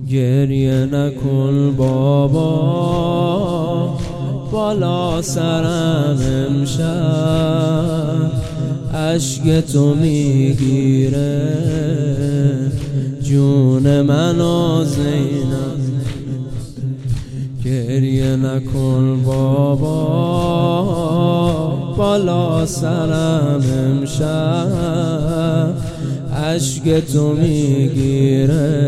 گریه نکن بابا بالا سرم امشب اشک تو میگیره جون من و زینب. گریه نکن بابا بالا سرم امشب اشک تو میگیره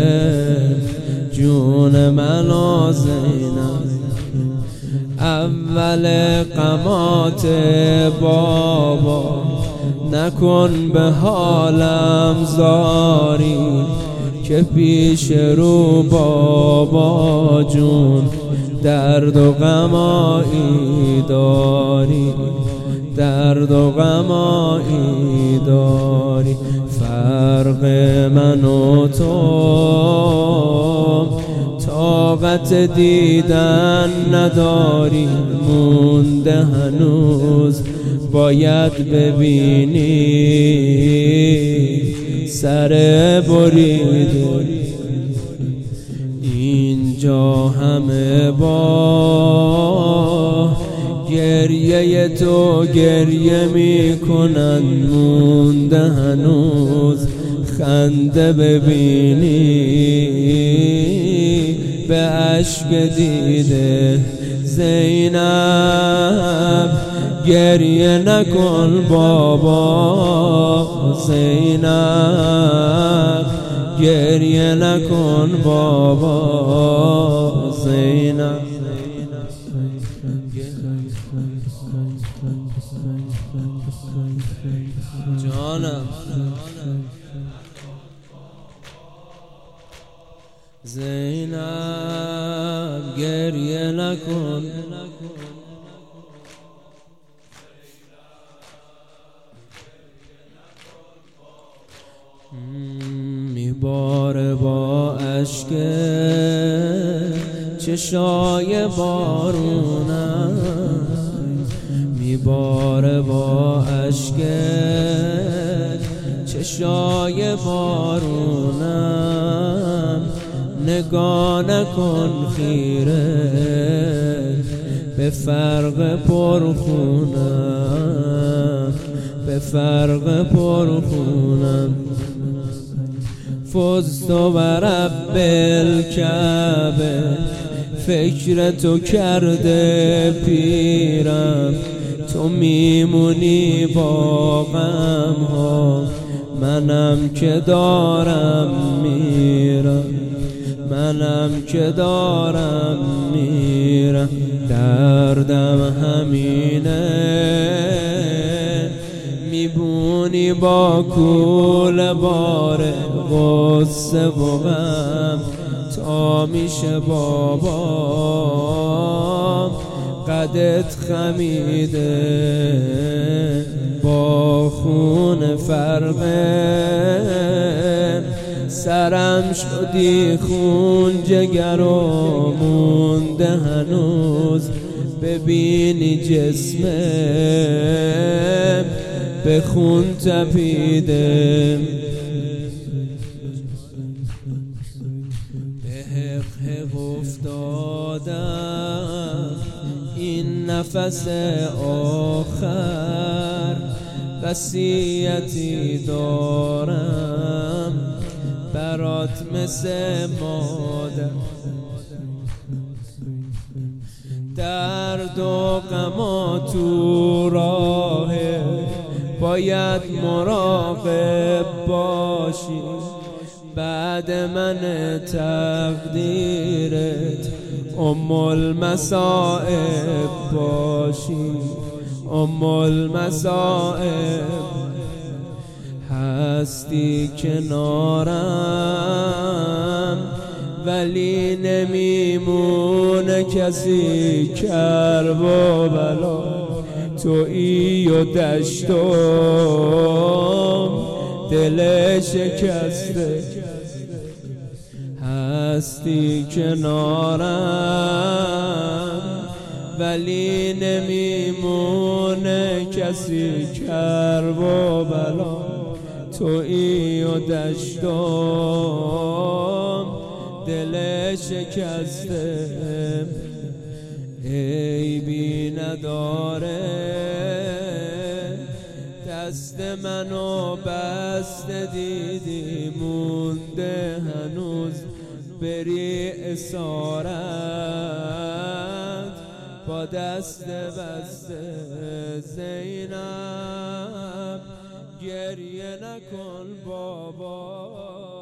جون من و زینب. اول غمات بابا نکن به حالم زاری که پیش رو بابا جون درد و غمایی داری، درد و غمایی داری. فرق من و تو طاقت دیدن نداری، مونده هنوز باید ببینی سر بریده. اینجا همه با گریه تو گریه میکنن، مونده هنوز خنده ببینی به اشک دیده زینب. گریه نکن بابا زینب، گریه نکن بابا زینب. جانم زینب گریه نکن. میباره با اشک چشای بارونم، میباره با اشک چشای بارونم. نگاه نکن خیره به فرق پرخونم، به فرق پرخونم. فزت و رب الکعبه فکر تو کرده پیرم، تو میمونی با غم ها منم که دارم میرم، منم که دارم میرم. دردم همینه میبونی با کول باره غصه و غم تا میشه بابا قدت خمیده با خون فرقه. سرم شدی خون جگر و مونده هنوز ببینی جسمم به خون تپیده. به حق افتادم این نفس آخر، وصیتی دارم برات مثل مادر. درد و غم تو راهه باید مراقب باشی، بعد من تقدیرت ام المصائب باشی، ام المصائب. هستی کنارم ولی نمیمونه کسی، کرب و بلا تویی و دشتم دل شکسته. هستی کنارم ولی نمیمونه کسی، کرب و بلا تویی و دشتم دل شکسته عیبی نداره دست منو بسته دیدی مونده هنوز بری اسارت با دست بسته زینب گریه نکن بابا